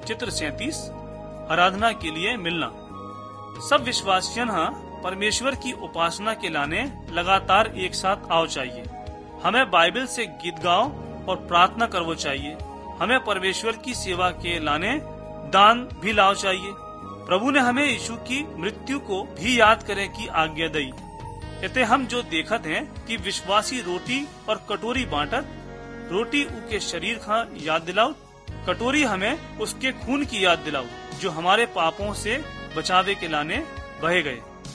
चित्र 37 आराधना के लिए मिलना। सब विश्वासियन परमेश्वर की उपासना के लाने लगातार एक साथ आओ चाहिए। हमें बाइबल से गीत गाओ और प्रार्थना करवो चाहिए। हमें परमेश्वर की सेवा के लाने दान भी लाओ चाहिए। प्रभु ने हमें यीशु की मृत्यु को भी याद करे की आज्ञा दी। इते हम जो देखत हैं कि विश्वासी रोटी और कटोरी बांटत, रोटी उनके शरीर का याद दिलाओ, कटोरी हमें उसके खून की याद दिलाओ जो हमारे पापों से बचावे के लाने बहे गए।